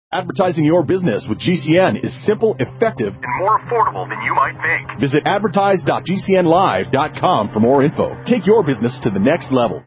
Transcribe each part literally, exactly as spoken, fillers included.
Advertising your business with G C N is simple, effective, and more affordable than you might think. Visit advertise dot g c n live dot com for more info. Take your business to the next level.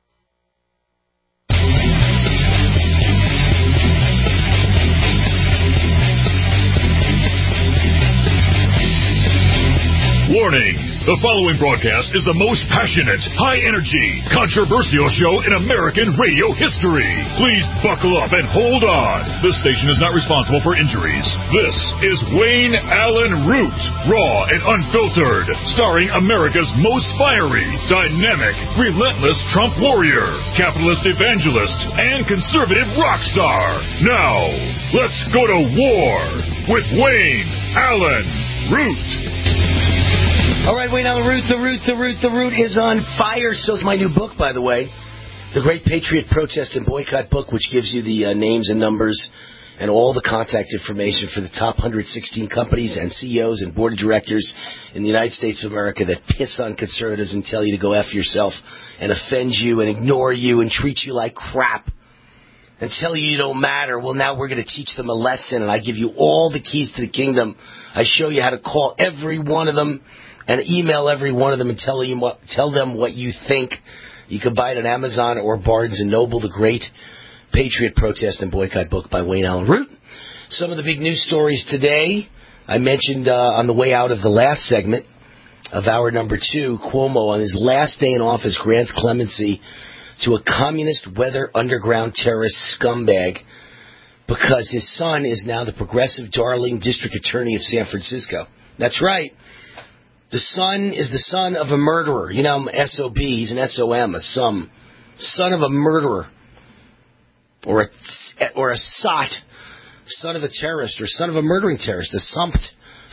Warning! The following broadcast is the most passionate, high-energy, controversial show in American radio history. Please buckle up and hold on. This station is not responsible for injuries. This is Wayne Allen Root, raw and unfiltered, starring America's most fiery, dynamic, relentless Trump warrior, capitalist evangelist, and conservative rock star. Now, let's go to war with Wayne Allen Root. All right, Wayne Allen Root, the Root, the Root, the Root is on fire. So's my new book, by the way, The Great Patriot Protest and Boycott Book, which gives you the uh, names and numbers and all the contact information for the top one hundred sixteen companies and C E Os and board of directors in the United States of America that piss on conservatives and tell you to go F yourself and offend you and ignore you and treat you like crap and tell you you don't matter. Well, now we're going to teach them a lesson, and I give you all the keys to the kingdom. I show you how to call every one of them and email every one of them and tell you what, tell them what you think. You can buy it on Amazon or Barnes and Noble, The Great Patriot Protest and Boycott Book by Wayne Allen Root. Some of the big news stories today, I mentioned uh, on the way out of the last segment of hour number two, Cuomo on his last day in office grants clemency to a communist weather underground terrorist scumbag because his son is now the progressive darling district attorney of San Francisco. That's right. The son is the son of a murderer. You know, I'm S O B. He's an S O M, a some. Son of a murderer. Or a, or a S O T. Son of a terrorist. Or son of a murdering terrorist. A sumpt.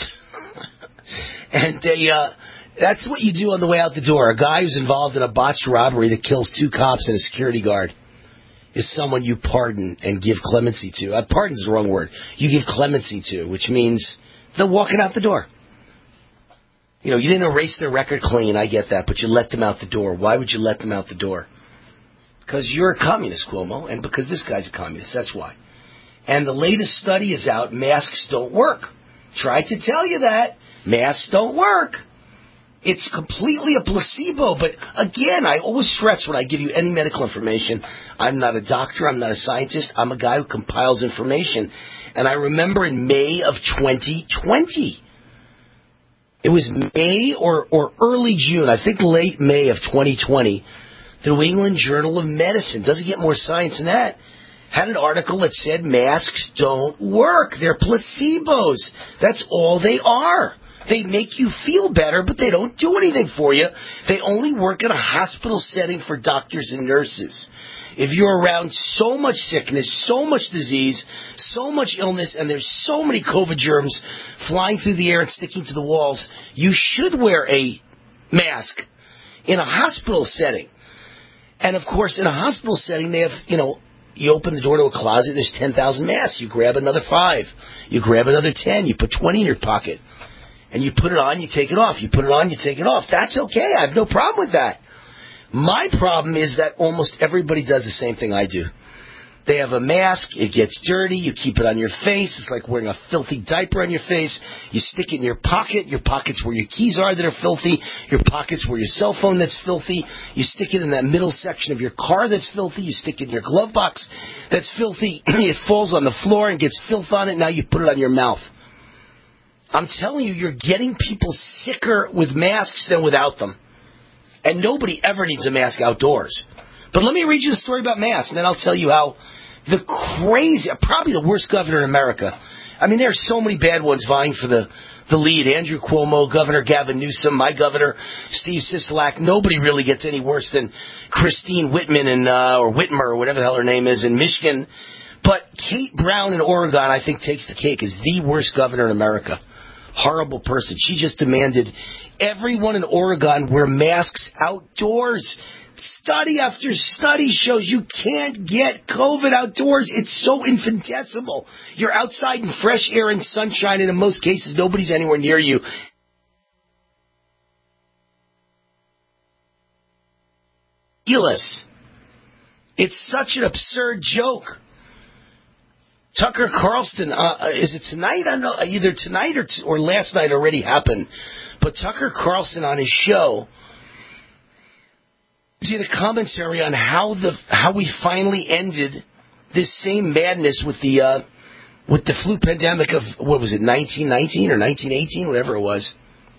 And they, uh, that's what you do on the way out the door. A guy who's involved in a botched robbery that kills two cops and a security guard is someone you pardon and give clemency to. Uh, pardon is the wrong word. You give clemency to, which means they're walking out the door. You know, you didn't erase their record clean, I get that, but you let them out the door. Why would you let them out the door? Because you're a communist, Cuomo, and because this guy's a communist, that's why. And the latest study is out, masks don't work. Tried to tell you that. Masks don't work. It's completely a placebo, but again, I always stress when I give you any medical information, I'm not a doctor, I'm not a scientist, I'm a guy who compiles information. And I remember in May of twenty twenty, it was May or, or early June, I think late May of twenty twenty, the New England Journal of Medicine, doesn't get more science than that, had an article that said masks don't work. They're placebos. That's all they are. They make you feel better, but they don't do anything for you. They only work in a hospital setting for doctors and nurses. If you're around so much sickness, so much disease, so much illness, and there's so many COVID germs flying through the air and sticking to the walls, you should wear a mask in a hospital setting. And, of course, in a hospital setting, they have, you know, you open the door to a closet, there's ten thousand masks. You grab another five. You grab another ten. You put twenty in your pocket. And you put it on, you take it off. You put it on, you take it off. That's okay. I have no problem with that. My problem is that almost everybody does the same thing I do. They have a mask. It gets dirty. You keep it on your face. It's like wearing a filthy diaper on your face. You stick it in your pocket. Your pocket's where your keys are that are filthy. Your pocket's where your cell phone that's filthy. You stick it in that middle section of your car that's filthy. You stick it in your glove box that's filthy. It falls on the floor and gets filth on it. Now you put it on your mouth. I'm telling you, you're getting people sicker with masks than without them. And nobody ever needs a mask outdoors. But let me read you the story about masks, and then I'll tell you how the crazy, probably the worst governor in America. I mean, there are so many bad ones vying for the, the lead. Andrew Cuomo, Governor Gavin Newsom, my governor, Steve Sisolak. Nobody really gets any worse than Christine Whitman, in, uh, or Whitmer, or whatever the hell her name is, in Michigan. But Kate Brown in Oregon, I think, takes the cake as the worst governor in America. Horrible person. She just demanded everyone in Oregon wear masks outdoors. Study after study shows you can't get COVID outdoors. It's so infinitesimal. You're outside in fresh air and sunshine, and in most cases, nobody's anywhere near you. It's such an absurd joke. Tucker Carlson, uh, is it tonight? I don't know, either tonight or t- or last night already happened. But Tucker Carlson on his show did a commentary on how the how we finally ended this same madness with the uh, with the flu pandemic of, what was it, nineteen nineteen or nineteen eighteen, whatever it was.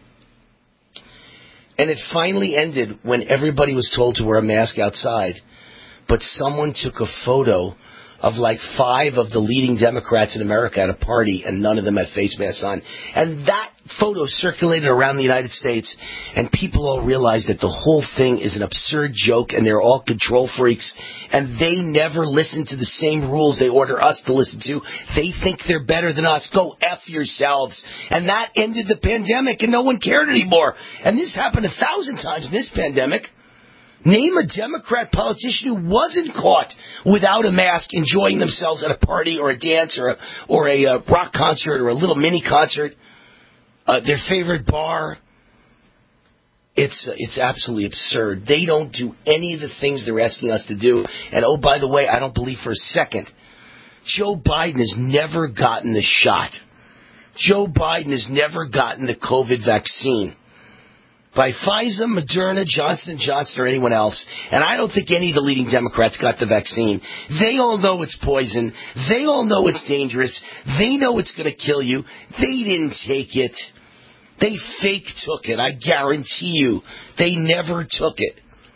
And it finally ended when everybody was told to wear a mask outside. But someone took a photo of like five of the leading Democrats in America at a party, and none of them had face masks on. And that photo circulated around the United States, and people all realized that the whole thing is an absurd joke, and they're all control freaks, and they never listen to the same rules they order us to listen to. They think they're better than us. Go F yourselves. And that ended the pandemic, and no one cared anymore. And this happened a thousand times in this pandemic. Name a Democrat politician who wasn't caught without a mask enjoying themselves at a party or a dance or a, or a uh, rock concert or a little mini concert, uh, their favorite bar. It's uh, it's absolutely absurd. They don't do any of the things they're asking us to do. And oh, by the way, I don't believe for a second, Joe Biden has never gotten the shot. Joe Biden has never gotten the COVID vaccine. By Pfizer, Moderna, Johnson and Johnson, or anyone else. And I don't think any of the leading Democrats got the vaccine. They all know it's poison. They all know it's dangerous. They know it's going to kill you. They didn't take it. They fake took it. I guarantee you. They never took it.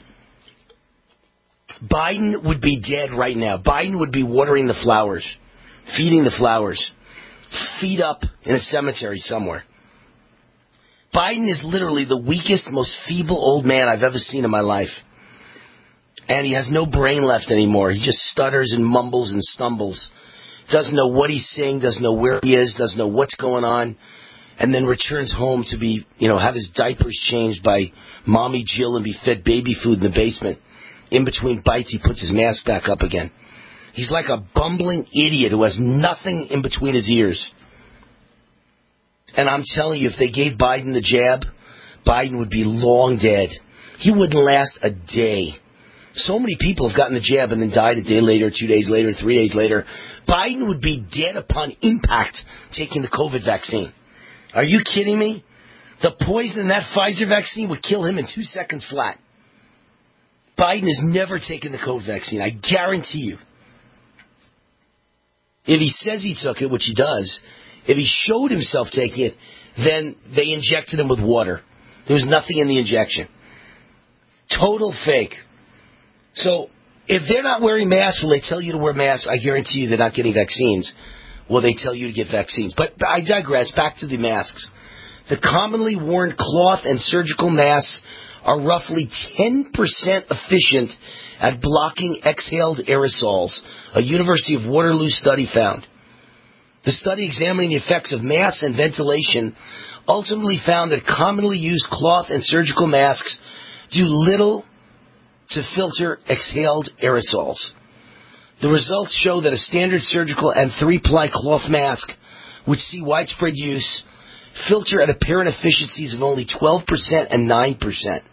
Biden would be dead right now. Biden would be watering the flowers, feeding the flowers, feet up in a cemetery somewhere. Biden is literally the weakest, most feeble old man I've ever seen in my life. And he has no brain left anymore. He just stutters and mumbles and stumbles. Doesn't know what he's saying, doesn't know where he is, doesn't know what's going on. And then returns home to be, you know, have his diapers changed by Mommy Jill and be fed baby food in the basement. In between bites, he puts his mask back up again. He's like a bumbling idiot who has nothing in between his ears. And I'm telling you, if they gave Biden the jab, Biden would be long dead. He wouldn't last a day. So many people have gotten the jab and then died a day later, two days later, three days later. Biden would be dead upon impact taking the COVID vaccine. Are you kidding me? The poison in that Pfizer vaccine would kill him in two seconds flat. Biden has never taken the COVID vaccine. I guarantee you. If he says he took it, which he does, if he showed himself taking it, then they injected him with water. There was nothing in the injection. Total fake. So, if they're not wearing masks, will they tell you to wear masks? I guarantee you they're not getting vaccines. Will they tell you to get vaccines? But I digress. Back to the masks. The commonly worn cloth and surgical masks are roughly ten percent efficient at blocking exhaled aerosols, a University of Waterloo study found. The study examining the effects of masks and ventilation ultimately found that commonly used cloth and surgical masks do little to filter exhaled aerosols. The results show that a standard surgical and three-ply cloth mask, which see widespread use, filter at apparent efficiencies of only twelve percent and nine percent.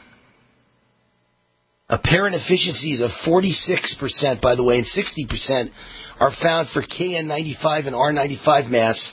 Apparent efficiencies of forty-six percent, by the way, and sixty percent are found for K N ninety-five and R ninety-five masks,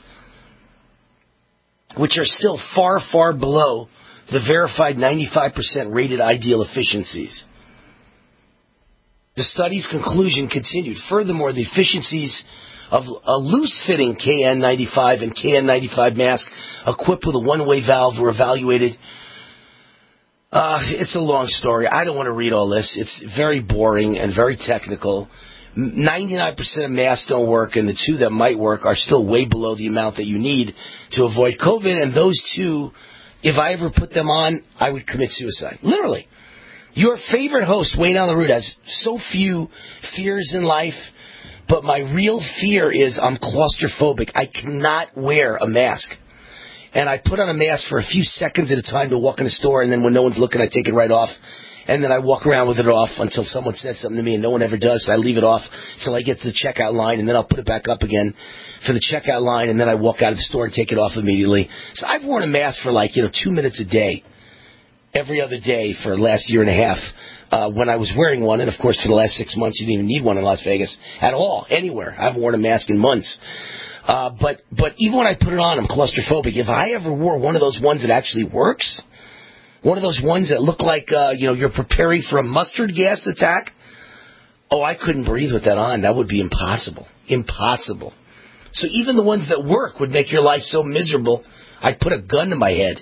which are still far, far below the verified ninety-five percent rated ideal efficiencies. The study's conclusion continued. Furthermore, the efficiencies of a loose-fitting K N ninety-five and K N ninety-five mask equipped with a one-way valve were evaluated. Uh, it's a long story. I don't want to read all this. It's very boring and very technical. ninety-nine percent of masks don't work, and the two that might work are still way below the amount that you need to avoid COVID. And those two, if I ever put them on, I would commit suicide. Literally. Your favorite host, Wayne Allen Root, has so few fears in life, but my real fear is I'm claustrophobic. I cannot wear a mask. And I put on a mask for a few seconds at a time to walk in a store, and then when no one's looking, I take it right off. And then I walk around with it off until someone says something to me, and no one ever does. So I leave it off until I get to the checkout line, and then I'll put it back up again for the checkout line, and then I walk out of the store and take it off immediately. So I've worn a mask for like, you know, two minutes a day, every other day for the last year and a half. uh, when I was wearing one, and of course for the last six months you didn't even need one in Las Vegas at all, anywhere. I haven't worn a mask in months. Uh, but but even when I put it on, I'm claustrophobic. If I ever wore one of those ones that actually works, one of those ones that look like uh, you know you're preparing for a mustard gas attack, oh, I couldn't breathe with that on. That would be impossible. Impossible. So even the ones that work would make your life so miserable, I'd put a gun to my head.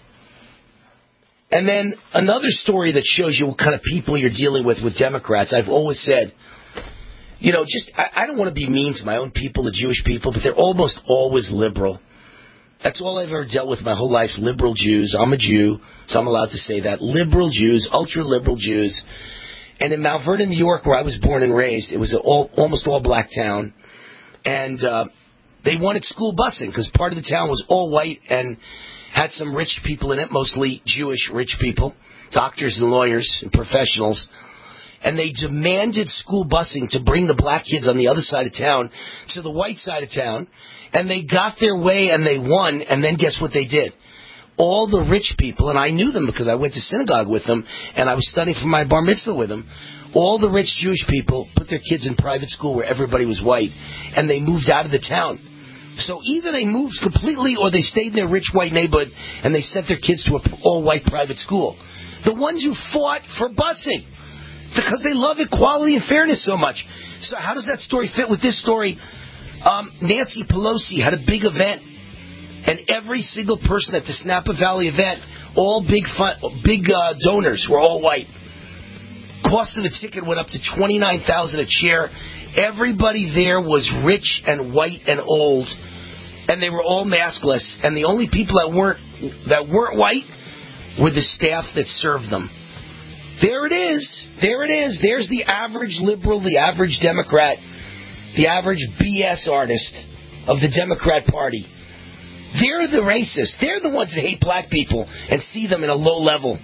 And then another story that shows you what kind of people you're dealing with with Democrats. I've always said, you know, just I, I don't want to be mean to my own people, the Jewish people, but they're almost always liberal. That's all I've ever dealt with my whole life, liberal Jews. I'm a Jew, so I'm allowed to say that. Liberal Jews, ultra-liberal Jews. And in Mount Vernon, New York, where I was born and raised, it was an all, almost all-black town. And uh, they wanted school busing because part of the town was all white and had some rich people in it, mostly Jewish rich people, doctors and lawyers and professionals. And they demanded school busing to bring the black kids on the other side of town to the white side of town. And they got their way and they won. And then guess what they did? All the rich people, and I knew them because I went to synagogue with them and I was studying for my bar mitzvah with them. All the rich Jewish people put their kids in private school where everybody was white. And they moved out of the town. So either they moved completely or they stayed in their rich white neighborhood and they sent their kids to an all-white private school. The ones who fought for busing because they love equality and fairness so much. So how does that story fit with this story? Um, Nancy Pelosi had a big event, and every single person at the Napa Valley event, all big fun, big uh, donors, were all white. Cost of the ticket went up to twenty-nine thousand dollars a chair. Everybody there was rich and white and old, and they were all maskless. And the only people that weren't that weren't white were the staff that served them. There it is. There it is. There's the average liberal, the average Democrat, the average B S artist of the Democrat Party. They're the racists. They're the ones that hate black people and see them in a low level.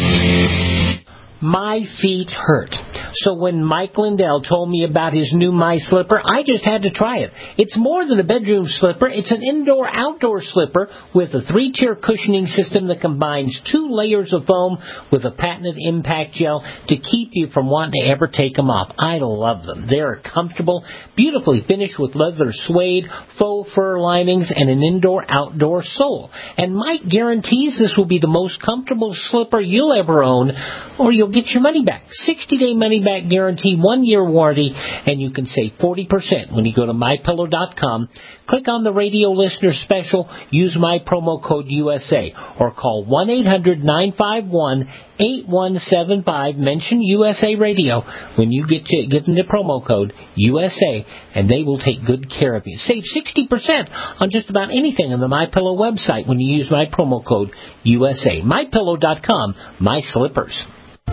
My feet hurt. So when Mike Lindell told me about his new My Slipper, I just had to try it. It's more than a bedroom slipper. It's an indoor-outdoor slipper with a three-tier cushioning system that combines two layers of foam with a patented impact gel to keep you from wanting to ever take them off. I love them. They're comfortable, beautifully finished with leather suede, faux fur linings, and an indoor-outdoor sole. And Mike guarantees this will be the most comfortable slipper you'll ever own, or you'll get your money back. sixty-day money-back guarantee, one-year warranty, and you can save forty percent when you go to my pillow dot com. Click on the radio listener special, use my promo code U S A, or call one eight hundred nine five one eight one seven five. Mention U S A Radio when you get to give them the promo code U S A, and they will take good care of you. Save sixty percent on just about anything on the MyPillow website when you use my promo code U S A. my pillow dot com, my slippers.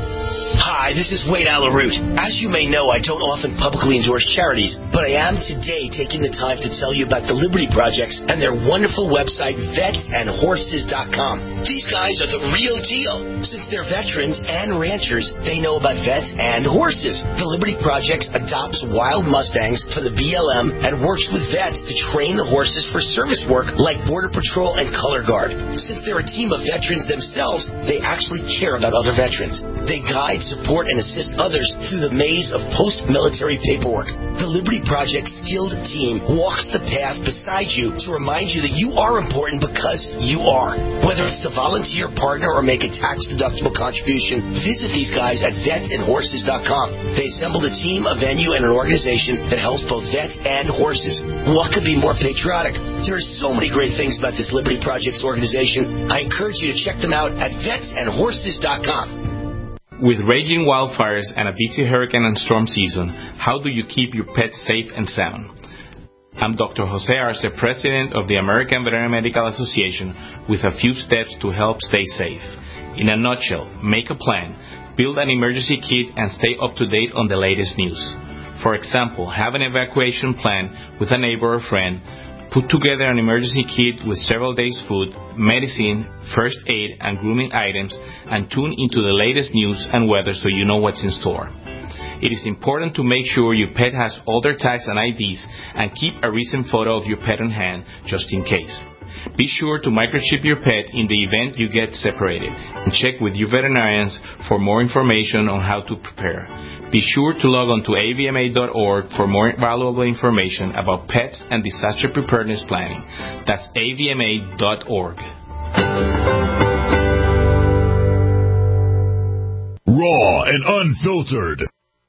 Hi, this is Wade Alaroot. As you may know, I don't often publicly endorse charities, but I am today taking the time to tell you about the Liberty Projects and their wonderful website, vets and horses dot com. These guys are the real deal. Since they're veterans and ranchers, they know about vets and horses. The Liberty Projects adopts wild Mustangs for the B L M and works with vets to train the horses for service work like Border Patrol and Color Guard. Since they're a team of veterans themselves, they actually care about other veterans. They guide, support, and assist others through the maze of post-military paperwork. The Liberty Project skilled team walks the path beside you to remind you that you are important because you are. Whether it's to volunteer, partner, or make a tax-deductible contribution, visit these guys at vets and horses dot com. They assembled a team, a venue, and an organization that helps both vets and horses. What could be more patriotic? There are so many great things about this Liberty Projects organization. I encourage you to check them out at vets and horses dot com. With raging wildfires and a busy hurricane and storm season, how do you keep your pet safe and sound? I'm Doctor Jose Arce, President of the American Veterinary Medical Association, with a few steps to help stay safe. In a nutshell, make a plan, build an emergency kit, and stay up to date on the latest news. For example, have an evacuation plan with a neighbor or friend. Put together an emergency kit with several days' food, medicine, first aid, and grooming items, and tune into the latest news and weather so you know what's in store. It is important to make sure your pet has all their tags and I Ds, and keep a recent photo of your pet on hand just in case. Be sure to microchip your pet in the event you get separated, and check with your veterinarians for more information on how to prepare. Be sure to log on to A V M A dot org for more valuable information about pets and disaster preparedness planning. That's A V M A dot org. Raw and unfiltered.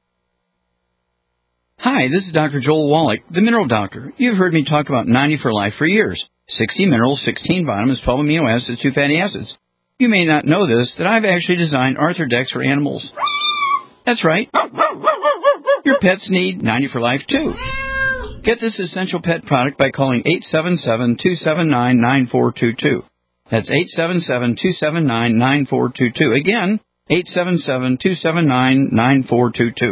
Hi, this is Doctor Joel Wallach, the Mineral Doctor. You've heard me talk about ninety for Life for years. sixty minerals, sixteen vitamins, twelve amino acids, two fatty acids. You may not know this, that I've actually designed Arthrodex for animals. That's right. Your pets need ninety for Life, too. Get this essential pet product by calling eight seven seven, two seven nine, nine four two two. That's eight seven seven, two seven nine, nine four two two. Again, eight seven seven, two seven nine, nine four two two.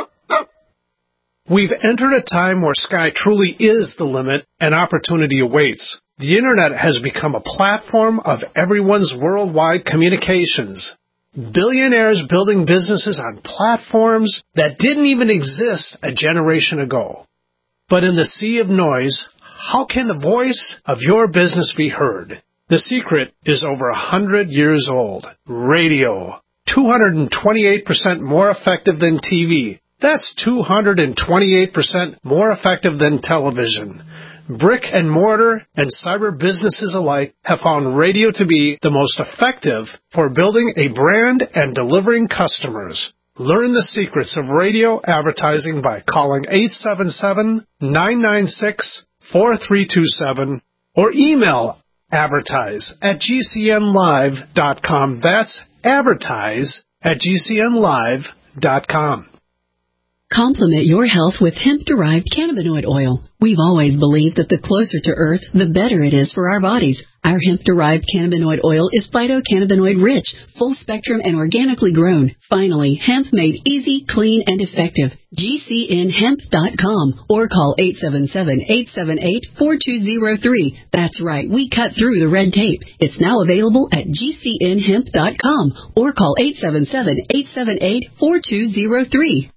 We've entered a time where sky truly is the limit and opportunity awaits. The Internet has become a platform of everyone's worldwide communications. Billionaires building businesses on platforms that didn't even exist a generation ago. But in the sea of noise, how can the voice of your business be heard? The secret is over a hundred years old. Radio. two hundred twenty-eight percent more effective than T V. That's two hundred twenty-eight percent more effective than television. Brick and mortar and cyber businesses alike have found radio to be the most effective for building a brand and delivering customers. Learn the secrets of radio advertising by calling eight seven seven, nine nine six, four three two seven or email advertise at g c n live dot com. That's advertise at g c n live dot com. Complement your health with hemp-derived cannabinoid oil. We've always believed that the closer to Earth, the better it is for our bodies. Our hemp-derived cannabinoid oil is phytocannabinoid-rich, full-spectrum, and organically grown. Finally, hemp made easy, clean, and effective. G C N hemp dot com or call eight seven seven, eight seven eight, four two zero three. That's right, we cut through the red tape. It's now available at G C N hemp dot com or call eight seven seven, eight seven eight, four two zero three.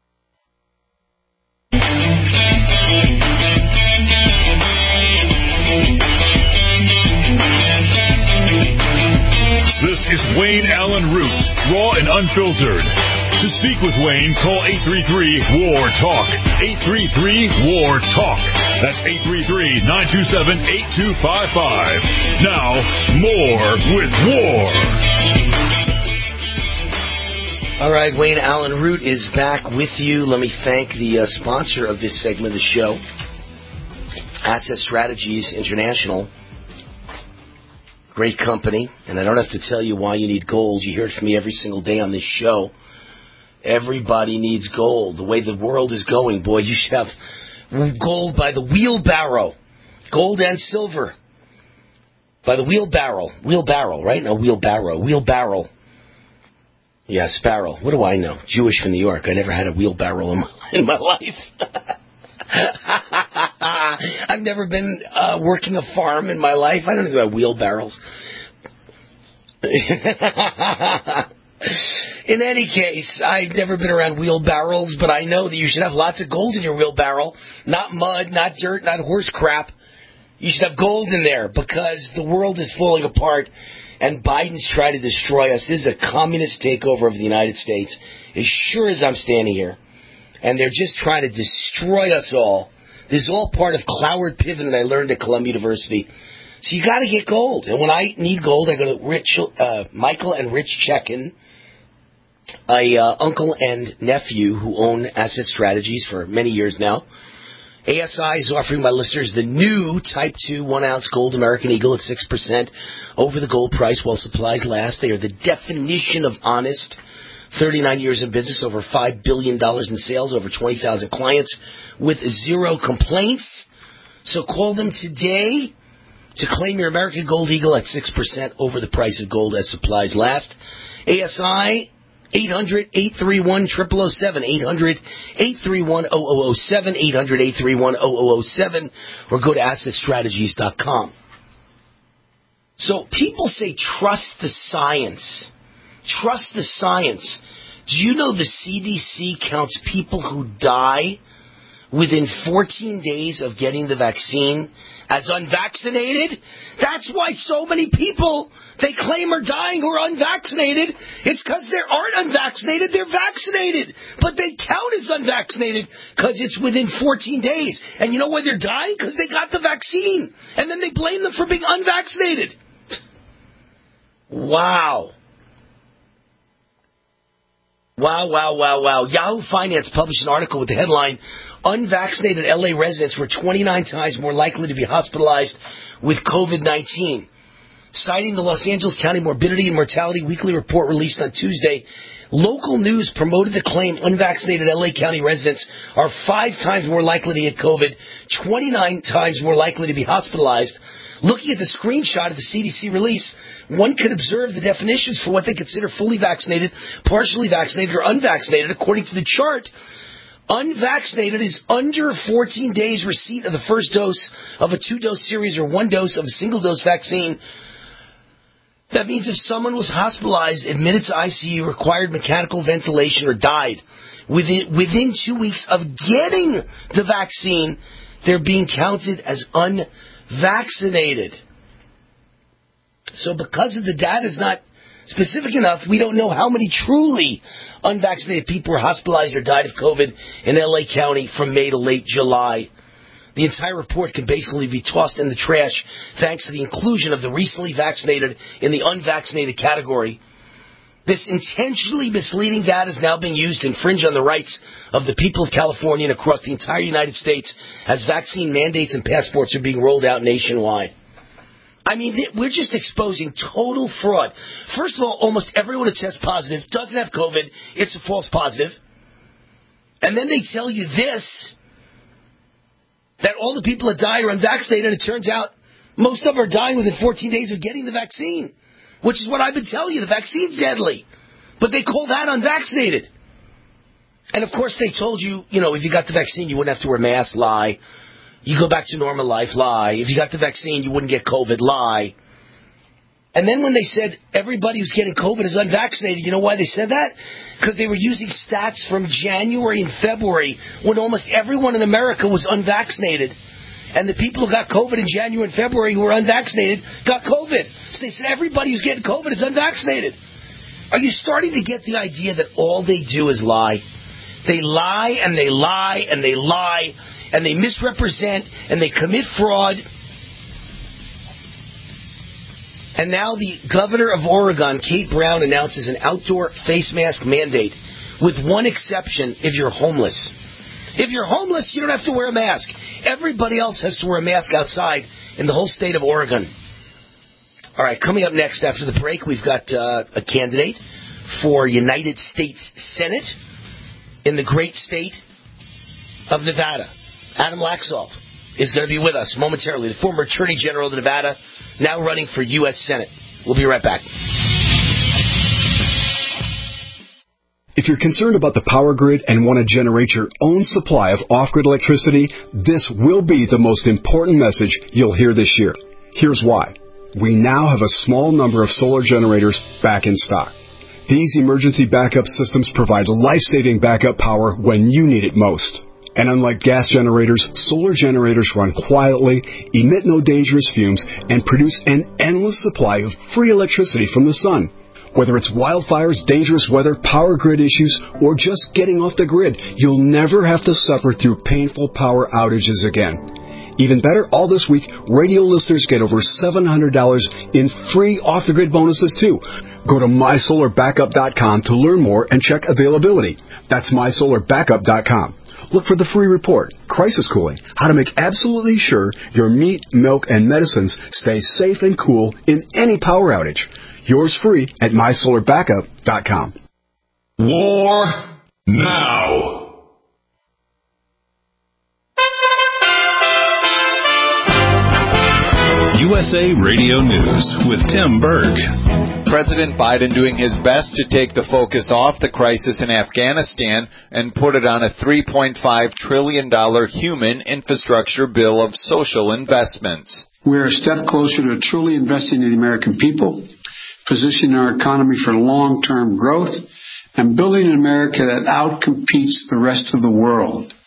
This is Wayne Allen Root, raw and unfiltered. To speak with Wayne, call eight three three, W A R, TALK. eight three three, W A R, TALK. That's eight three three, nine two seven, eight two five five. Now, more with W A R. All right, Wayne Allen Root is back with you. Let me thank the uh, sponsor of this segment of the show, Asset Strategies International. Great company, and I don't have to tell you why you need gold. You hear it from me every single day on this show. Everybody needs gold. The way the world is going, boy, you should have gold by the wheelbarrow. Gold and silver. By the wheelbarrow. Wheelbarrow, right? No, wheelbarrow. Wheelbarrow. Yeah, sparrow. What do I know? Jewish from New York. I never had a wheelbarrow in my, in my life. I've never been uh, working a farm in my life. I don't know about wheelbarrows. In any case, I've never been around wheelbarrows, but I know that you should have lots of gold in your wheelbarrow. Not mud, not dirt, not horse crap. You should have gold in there because the world is falling apart and Biden's trying to destroy us. This is a communist takeover of the United States, as sure as I'm standing here. And they're just trying to destroy us all. This is all part of Cloward Piven that I learned at Columbia University. So you got to get gold. And when I need gold, I go to Rich, uh, Michael and Rich Checkin, a uh, uncle and nephew who own Asset Strategies for many years now. A S I is offering my listeners the new Type two one-ounce gold American Eagle at six percent over the gold price while supplies last. They are the definition of honest. thirty-nine years in business, over five billion dollars in sales, over twenty thousand clients with zero complaints. So call them today to claim your American Gold Eagle at six percent over the price of gold as supplies last. A S I, eight hundred, eight three one, zero zero zero seven, eight hundred, eight three one, zero zero zero seven, eight hundred, eight three one, zero zero zero seven, or go to asset strategies dot com. So people say trust the science. Trust the science. Do you know the C D C counts people who die within fourteen days of getting the vaccine as unvaccinated? That's why so many people they claim are dying who are unvaccinated. It's because they aren't unvaccinated, they're vaccinated. But they count as unvaccinated because it's within fourteen days. And you know why they're dying? Because they got the vaccine. And then they blame them for being unvaccinated. Wow. Wow, wow, wow, wow. Yahoo Finance published an article with the headline, Unvaccinated L A residents were twenty-nine times more likely to be hospitalized with COVID nineteen. Citing the Los Angeles County Morbidity and Mortality Weekly Report released on Tuesday, local news promoted the claim unvaccinated L A County residents are five times more likely to get COVID, twenty-nine times more likely to be hospitalized. Looking at the screenshot of the C D C release, one could observe the definitions for what they consider fully vaccinated, partially vaccinated, or unvaccinated. According to the chart, unvaccinated is under fourteen days receipt of the first dose of a two-dose series or one dose of a single-dose vaccine. That means if someone was hospitalized, admitted to I C U, required mechanical ventilation, or died within, within two weeks of getting the vaccine, they're being counted as unvaccinated. So because the data is not specific enough, we don't know how many truly unvaccinated people were hospitalized or died of COVID in L A County from May to late July. The entire report can basically be tossed in the trash thanks to the inclusion of the recently vaccinated in the unvaccinated category. This intentionally misleading data is now being used to infringe on the rights of the people of California and across the entire United States as vaccine mandates and passports are being rolled out nationwide. I mean, we're just exposing total fraud. First of all, almost everyone who tests positive doesn't have COVID. It's a false positive. And then they tell you this, that all the people that die are unvaccinated, and it turns out most of them are dying within fourteen days of getting the vaccine, which is what I've been telling you. The vaccine's deadly. But they call that unvaccinated. And, of course, they told you, you know, if you got the vaccine, you wouldn't have to wear a mask, lie. You go back to normal life, lie. If you got the vaccine, you wouldn't get COVID, lie. And then when they said everybody who's getting COVID is unvaccinated, you know why they said that? Because they were using stats from January and February when almost everyone in America was unvaccinated. And the people who got COVID in January and February who were unvaccinated got COVID. So they said everybody who's getting COVID is unvaccinated. Are you starting to get the idea that all they do is lie? They lie and they lie and they lie and they misrepresent and they commit fraud. And now the governor of Oregon, Kate Brown, announces an outdoor face mask mandate with one exception: if you're homeless. If you're homeless, you don't have to wear a mask. Everybody else has to wear a mask outside in the whole state of Oregon. All right, coming up next after the break, we've got uh, a candidate for United States Senate in the great state of Nevada. Adam Laxalt is going to be with us momentarily, the former Attorney General of Nevada, now running for U S Senate. We'll be right back. If you're concerned about the power grid and want to generate your own supply of off-grid electricity, this will be the most important message you'll hear this year. Here's why. We now have a small number of solar generators back in stock. These emergency backup systems provide life-saving backup power when you need it most. And unlike gas generators, solar generators run quietly, emit no dangerous fumes, and produce an endless supply of free electricity from the sun. Whether it's wildfires, dangerous weather, power grid issues, or just getting off the grid, you'll never have to suffer through painful power outages again. Even better, all this week, radio listeners get over seven hundred dollars in free off-the-grid bonuses, too. Go to my solar backup dot com to learn more and check availability. That's my solar backup dot com. Look for the free report, Crisis Cooling, how to make absolutely sure your meat, milk, and medicines stay safe and cool in any power outage. Yours free at my solar backup dot com. War now. U S A Radio News with Tim Berg. President Biden doing his best to take the focus off the crisis in Afghanistan and put it on a three point five trillion dollars human infrastructure bill of social investments. We're a step closer to truly investing in the American people, positioning our economy for long-term growth, and building an America that outcompetes the rest of the world.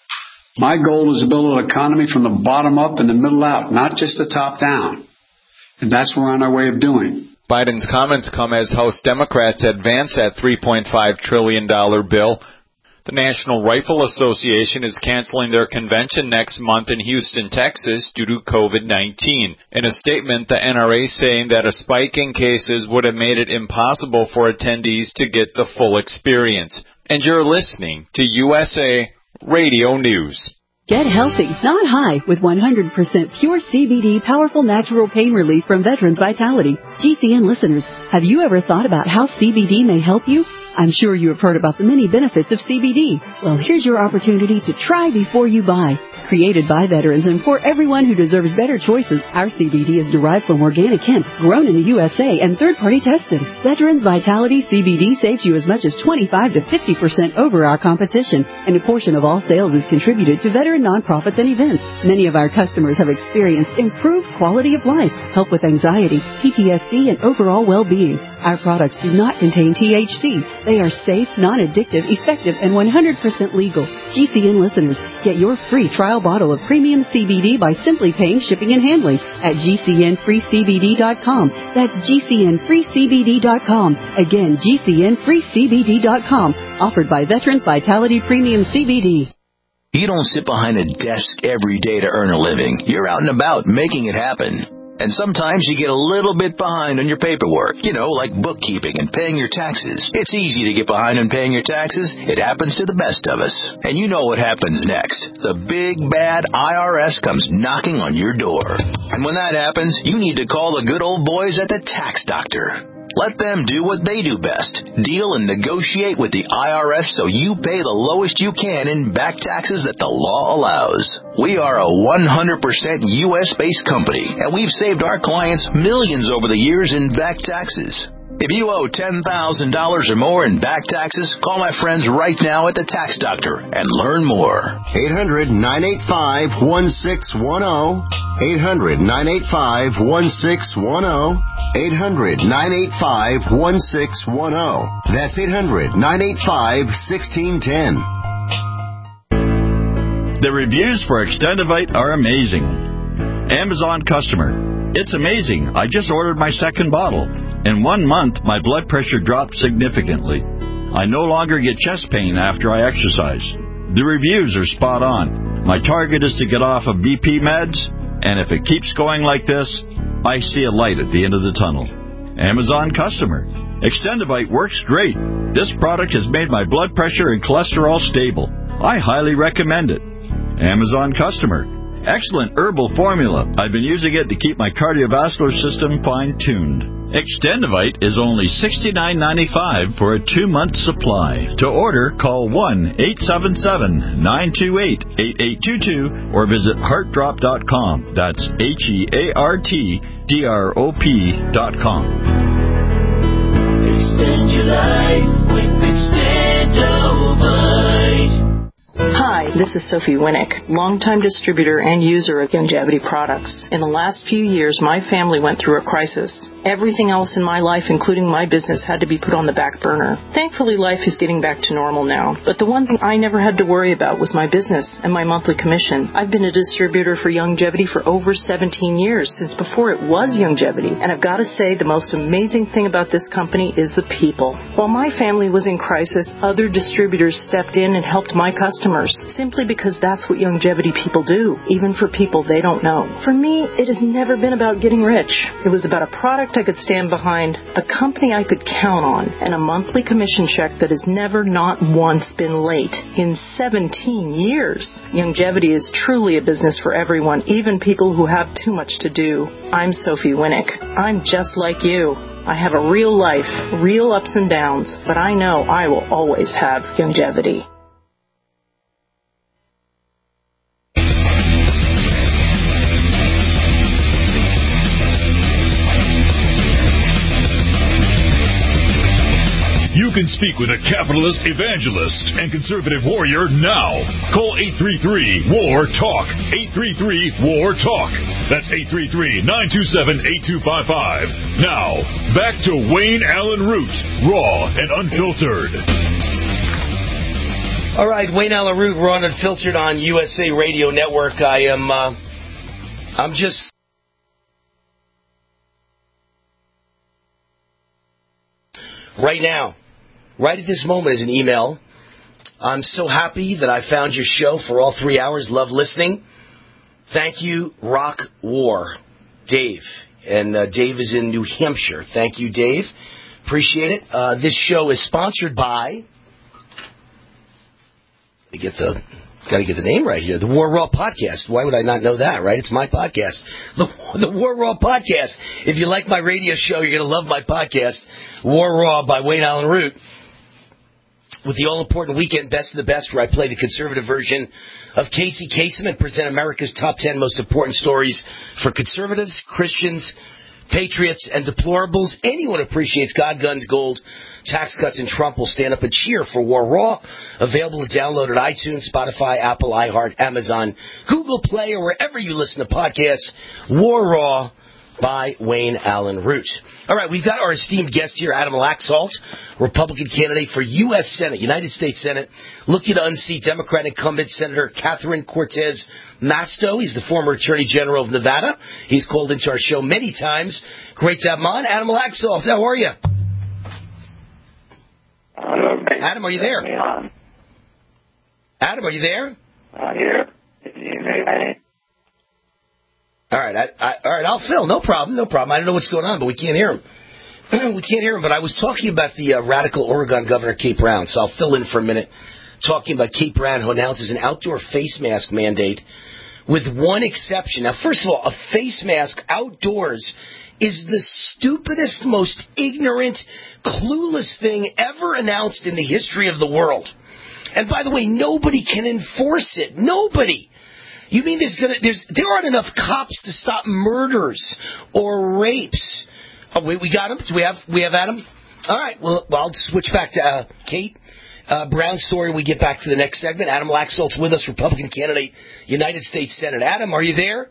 My goal is to build an economy from the bottom up and the middle out, not just the top down. And that's what we're on our way of doing. Biden's comments come as House Democrats advance that three point five trillion dollars bill. The National Rifle Association is canceling their convention next month in Houston, Texas due to COVID nineteen. In a statement, the N R A saying that a spike in cases would have made it impossible for attendees to get the full experience. And you're listening to U S A Radio News. Get healthy, not high, with one hundred percent pure C B D powerful natural pain relief from Veterans Vitality. G C N listeners, have you ever thought about how C B D may help you? I'm sure you have heard about the many benefits of C B D. Well, here's your opportunity to try before you buy. Created by veterans and for everyone who deserves better choices, our C B D is derived from organic hemp, grown in the U S A, and third-party tested. Veterans Vitality C B D saves you as much as twenty-five to fifty percent over our competition, and a portion of all sales is contributed to veteran nonprofits and events. Many of our customers have experienced improved quality of life, help with anxiety, P T S D, and overall well-being. Our products do not contain T H C. They are safe, non-addictive, effective, and one hundred percent legal. G C N listeners, get your free trial bottle of premium C B D by simply paying shipping and handling at G C N free C B D dot com. That's G C N free C B D dot com. Again, G C N free C B D dot com. Offered by Veterans Vitality Premium C B D. You don't sit behind a desk every day to earn a living. You're out and about making it happen. And sometimes you get a little bit behind on your paperwork, you know, like bookkeeping and paying your taxes. It's easy to get behind on paying your taxes. It happens to the best of us. And you know what happens next. The big, bad I R S comes knocking on your door. And when that happens, you need to call the good old boys at the Tax Doctor. Let them do what they do best. Deal and negotiate with the I R S so you pay the lowest you can in back taxes that the law allows. We are a one hundred percent U S-based company, and we've saved our clients millions over the years in back taxes. If you owe ten thousand dollars or more in back taxes, call my friends right now at the Tax Doctor and learn more. eight hundred, nine eight five, one six one zero. eight hundred, nine eight five, one six one zero. eight hundred, nine eight five, one six one zero. That's eight hundred, nine eight five, one six one zero. The reviews for Extendivite are amazing. Amazon customer. It's amazing. I just ordered my second bottle. In one month, my blood pressure dropped significantly. I no longer get chest pain after I exercise. The reviews are spot on. My target is to get off of B P meds, and if it keeps going like this, I see a light at the end of the tunnel. Amazon customer. Extendivite works great. This product has made my blood pressure and cholesterol stable. I highly recommend it. Amazon customer. Excellent herbal formula. I've been using it to keep my cardiovascular system fine-tuned. Extendivite is only sixty-nine ninety-five for a two-month supply. To order, call one eight seven seven, nine two eight, eight eight two two or visit heart drop dot com. That's H E A R T D R O P dot com. Extend your life with Extendivite. Hi, this is Sophie Winnick, longtime distributor and user of Youngevity products. In the last few years, my family went through a crisis. Everything else in my life, including my business, had to be put on the back burner. Thankfully, life is getting back to normal now. But the one thing I never had to worry about was my business and my monthly commission. I've been a distributor for Youngevity for over seventeen years, since before it was Youngevity. And I've got to say, the most amazing thing about this company is the people. While my family was in crisis, other distributors stepped in and helped my customers, simply because that's what Youngevity people do, even for people they don't know. For me, it has never been about getting rich. It was about a product I could stand behind, a company I could count on, and a monthly commission check that has never not once been late in seventeen years. Youngevity is truly a business for everyone, even people who have too much to do. I'm Sophie Winnick. I'm just like you. I have a real life, real ups and downs, but I know I will always have Youngevity. You can speak with a capitalist evangelist and conservative warrior now. Call eight three three, W A R, TALK. eight three three, W A R, TALK. That's eight three three, nine two seven, eight two five five. Now, back to Wayne Allen Root, raw and unfiltered. All right, Wayne Allen Root, we're on Unfiltered on U S A Radio Network. I am, uh, I'm just... Right now, right at this moment is an email. I'm so happy that I found your show for all three hours. Love listening. Thank you, Rock War, Dave. And uh, Dave is in New Hampshire. Thank you, Dave. Appreciate it. Uh, this show is sponsored by... I get the... Got to get the name right here. The War Raw Podcast. Why would I not know that, right? It's my podcast. The, the War Raw Podcast. If you like my radio show, you're going to love my podcast. War Raw by Wayne Allen Root. With the all-important weekend Best of the Best, where I play the conservative version of Casey Kasem and present America's top ten most important stories for conservatives, Christians, patriots, and deplorables. Anyone who appreciates God, guns, gold, tax cuts, and Trump will stand up and cheer for War Raw. Available to download at iTunes, Spotify, Apple, iHeart, Amazon, Google Play, or wherever you listen to podcasts. War Raw by Wayne Allen Root. All right, we've got our esteemed guest here, Adam Laxalt, Republican candidate for U S Senate, United States Senate, looking to unseat Democrat incumbent Senator Catherine Cortez Masto. He's the former Attorney General of Nevada. He's called into our show many times. Great to have him on. Adam Laxalt, how are you? Adam, are you there? Adam, are you there? I'm here. All right, I, I, all right, I'll fill. No problem, no problem. I don't know what's going on, but we can't hear him. we can't hear him, but I was talking about the uh, radical Oregon governor, Kate Brown, so I'll fill in for a minute, talking about Kate Brown, who announces an outdoor face mask mandate with one exception. Now, first of all, a face mask outdoors is the stupidest, most ignorant, clueless thing ever announced in the history of the world. And by the way, nobody can enforce it. Nobody. You mean there's gonna there's there aren't enough cops to stop murders or rapes? Oh, wait, we got him. Do we have we have Adam? All right. Well, well I'll switch back to uh, Kate uh, Brown's story when we get back to the next segment. Adam Laxalt's with us, Republican candidate, United States Senate. Adam, are you there?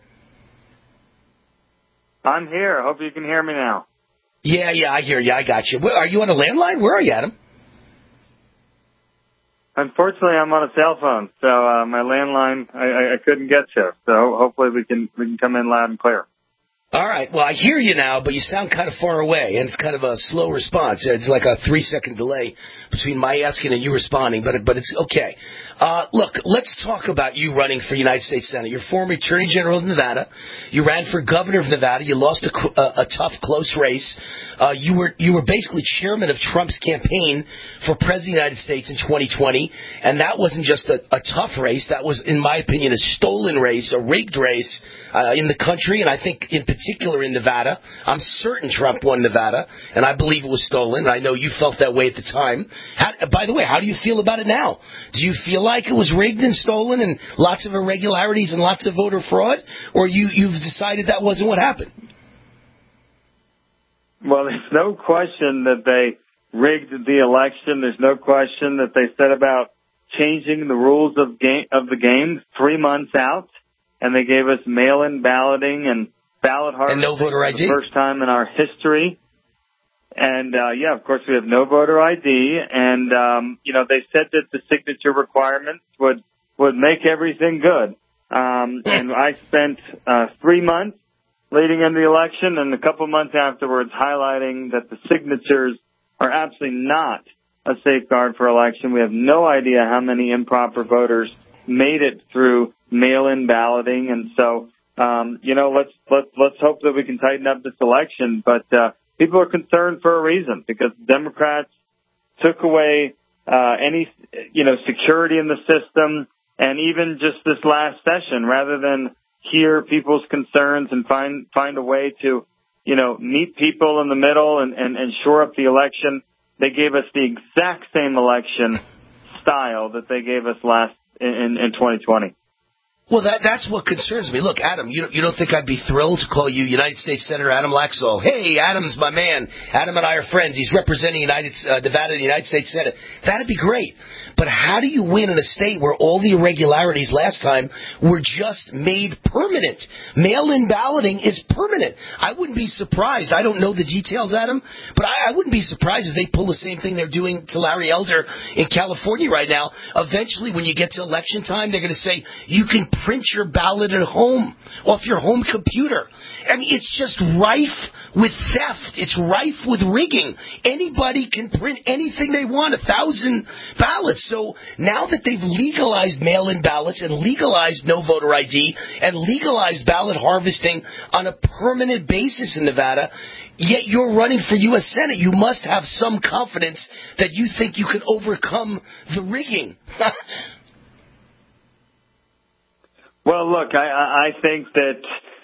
I'm here. I hope you can hear me now. Yeah, yeah, I hear you. I got you. Where, are you on a landline? Where are you, Adam? Unfortunately, I'm on a cell phone, so uh, my landline I, I, I couldn't get to. So hopefully we can we can come in loud and clear. All right. Well, I hear you now, but you sound kind of far away, and it's kind of a slow response. It's like a three-second delay between my asking and you responding, but but it's okay. Uh, look, let's talk about you running for United States Senate. You're former Attorney General of Nevada. You ran for governor of Nevada. You lost a, a, a tough, close race. Uh, you were you were basically chairman of Trump's campaign for President of the United States in twenty twenty, and that wasn't just a, a tough race. That was, in my opinion, a stolen race, a rigged race uh, in the country, and I think in particular in Nevada. I'm certain Trump won Nevada, and I believe it was stolen. I know you felt that way at the time. How, by the way, how do you feel about it now? Do you feel like it was rigged and stolen and lots of irregularities and lots of voter fraud, or you, you've decided that wasn't what happened? Well, there's no question that they rigged the election. There's no question that they set about changing the rules of game of the game three months out, and they gave us mail-in balloting and ballot harvesting and no voter I D. For the first time in our history. And, uh, yeah, of course, we have no voter I D. And, um, you know, they said that the signature requirements would, would make everything good. Um, and I spent uh, three months leading into the election and a couple months afterwards highlighting that the signatures are absolutely not a safeguard for election. We have no idea how many improper voters made it through mail-in balloting. And so, um, you know, let's, let's, let's hope that we can tighten up this election. But, uh, people are concerned for a reason, because Democrats took away uh, any, you know, security in the system, and even just this last session, rather than hear people's concerns and find find a way to, you know, meet people in the middle and, and, and shore up the election, they gave us the exact same election style that they gave us last in, in twenty twenty. Well, that that's what concerns me. Look, Adam, you, you don't think I'd be thrilled to call you United States Senator Adam Laxalt? Hey, Adam's my man. Adam and I are friends. He's representing United uh, Nevada in the United States Senate. That'd be great. But how do you win in a state where all the irregularities last time were just made permanent? Mail-in balloting is permanent. I wouldn't be surprised. I don't know the details, Adam, but I, I wouldn't be surprised if they pull the same thing they're doing to Larry Elder in California right now. Eventually, when you get to election time, they're going to say, you can print your ballot at home off your home computer. I mean, it's just rife with theft. It's rife with rigging. Anybody can print anything they want, a thousand ballots. So now that they've legalized mail-in ballots and legalized no voter I D and legalized ballot harvesting on a permanent basis in Nevada, yet you're running for U S Senate, you must have some confidence that you think you can overcome the rigging. Well, look, I, I think that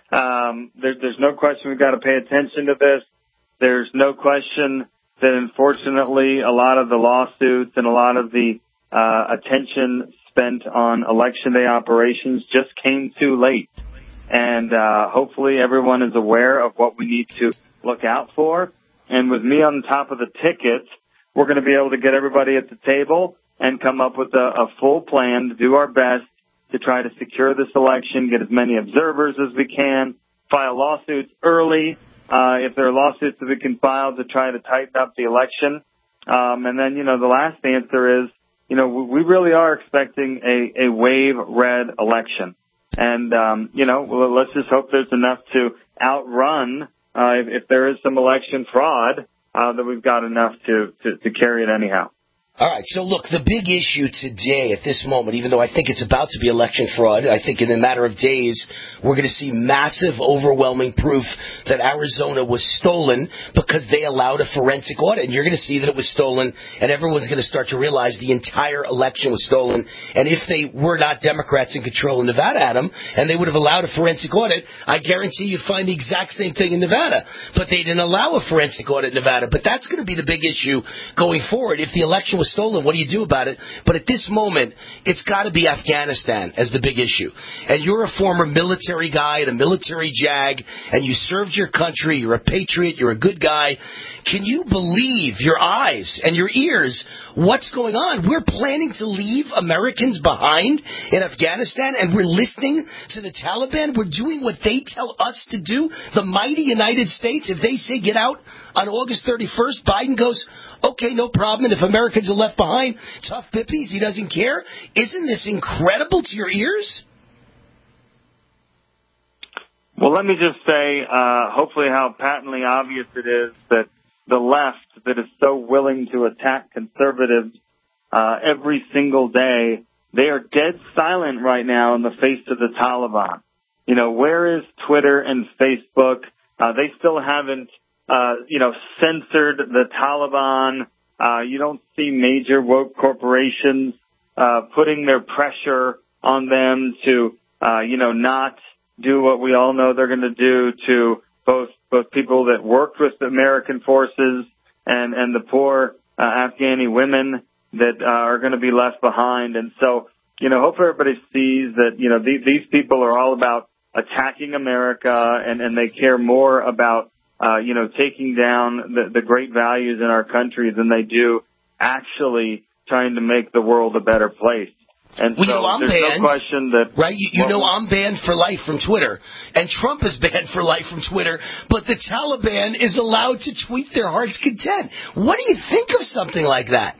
um, there, there's no question we've got to pay attention to this. There's no question that, unfortunately, a lot of the lawsuits and a lot of the uh, attention spent on Election Day operations just came too late. And uh, hopefully everyone is aware of what we need to look out for. And with me on top of the ticket, we're going to be able to get everybody at the table and come up with a, a full plan to do our best to try to secure this election, get as many observers as we can, file lawsuits early, uh, if there are lawsuits that we can file to try to tighten up the election. Um, and then, you know, the last answer is, you know, we really are expecting a, a wave red election. And, um, you know, well, let's just hope there's enough to outrun, uh, if, if there is some election fraud, uh, that we've got enough to, to, to carry it anyhow. All right, so look, the big issue today at this moment, even though I think it's about to be election fraud, I think in a matter of days we're going to see massive, overwhelming proof that Arizona was stolen because they allowed a forensic audit. And you're going to see that it was stolen, and everyone's going to start to realize the entire election was stolen. And if they were not Democrats in control in Nevada, Adam, and they would have allowed a forensic audit, I guarantee you'd find the exact same thing in Nevada. But they didn't allow a forensic audit in Nevada. But that's going to be the big issue going forward. If the election was stolen, what do you do about it? But at this moment, it's got to be Afghanistan as the big issue. And you're a former military guy at a military JAG, and you served your country. You're a patriot. You're a good guy. Can you believe your eyes and your ears what's going on? We're planning to leave Americans behind in Afghanistan, and we're listening to the Taliban. We're doing what they tell us to do. The mighty United States, if they say get out on August thirty-first, Biden goes, okay, no problem. And if Americans are left behind, tough pippies, he doesn't care. Isn't this incredible to your ears? Well, let me just say, uh, hopefully how patently obvious it is that the left that is so willing to attack conservatives uh, every single day, they are dead silent right now in the face of the Taliban. You know, where is Twitter and Facebook? Uh, they still haven't, uh, you know, censored the Taliban. Uh, you don't see major woke corporations uh, putting their pressure on them to, uh, you know, not do what we all know they're going to do to both both people that worked with the American forces and, and the poor uh, Afghani women that uh, are going to be left behind. And so, you know, hope everybody sees that, you know, these, these people are all about attacking America, and, and they care more about, uh, you know, taking down the, the great values in our country than they do actually trying to make the world a better place. And well, so you know, I'm there's banned, no question that... Right, you, you well, know I'm banned for life from Twitter, and Trump is banned for life from Twitter, but the Taliban is allowed to tweet their heart's content. What do you think of something like that?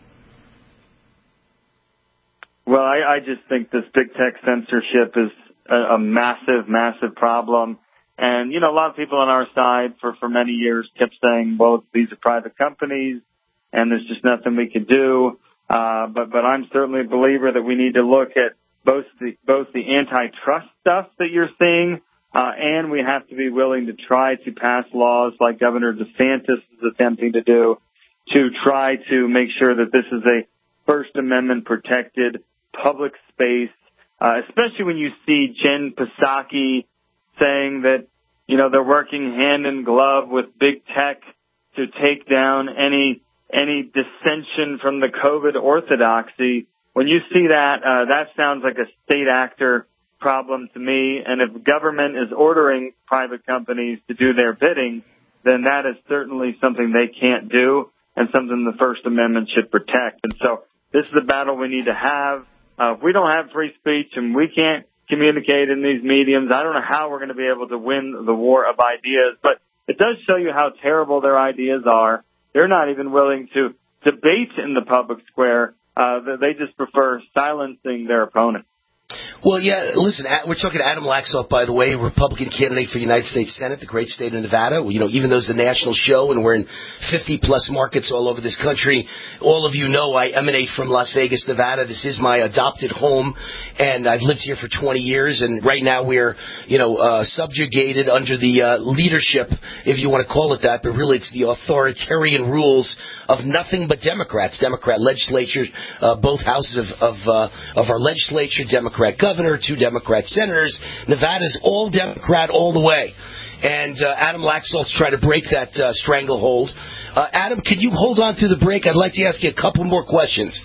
Well, I, I just think this big tech censorship is a, a massive, massive problem. And, you know, a lot of people on our side for, for many years kept saying, well, these are private companies, and there's just nothing we can do. Uh, but, but I'm certainly a believer that we need to look at both the, both the antitrust stuff that you're seeing, uh, and we have to be willing to try to pass laws like Governor DeSantis is attempting to do to try to make sure that this is a First Amendment protected public space, uh, especially when you see Jen Psaki saying that, you know, they're working hand in glove with big tech to take down any any dissension from the COVID orthodoxy. When you see that, uh, that sounds like a state actor problem to me. And if government is ordering private companies to do their bidding, then that is certainly something they can't do and something the First Amendment should protect. And so this is the battle we need to have. Uh, if we don't have free speech and we can't communicate in these mediums, I don't know how we're going to be able to win the war of ideas. But it does show you how terrible their ideas are. They're not even willing to debate in the public square. Uh, they just prefer silencing their opponent. Well, yeah, listen, we're talking to Adam Laxalt, by the way, Republican candidate for the United States Senate, the great state of Nevada. You know, even though it's the national show and we're in fifty-plus markets all over this country, all of you know I emanate from Las Vegas, Nevada. This is my adopted home, and I've lived here for twenty years, and right now we're, you know, uh, subjugated under the uh, leadership, if you want to call it that, but really it's the authoritarian rules of nothing but Democrats, Democrat legislature, uh, both houses of of, uh, of our legislature, Democrat governor, two Democrat senators. Nevada's all Democrat all the way. And uh, Adam Laxalt's trying to break that uh, stranglehold. Uh, Adam, could you hold on through the break? I'd like to ask you a couple more questions.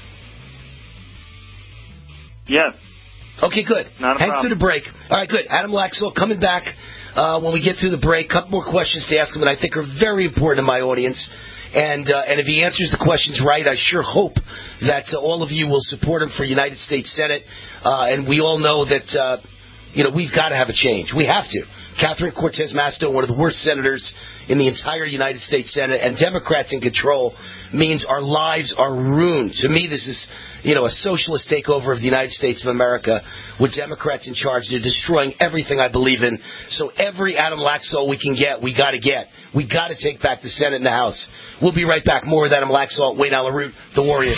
Yes. Okay, good. Not a Hang problem. through the break. All right, good. Adam Laxalt coming back uh, when we get through the break. A couple more questions to ask him that I think are very important to my audience. And uh, and if he answers the questions right, I sure hope that uh, all of you will support him for United States Senate. Uh, and we all know that, uh, you know, we've got to have a change. We have to. Catherine Cortez Masto, one of the worst senators in the entire United States Senate, and Democrats in control means our lives are ruined. To me, this is, you know, a socialist takeover of the United States of America with Democrats in charge. They're destroying everything I believe in. So every Adam Laxalt we can get, we got to get. We got to take back the Senate and the House. We'll be right back. More with Adam Laxalt, Wayne Allyn Root, The Warrior.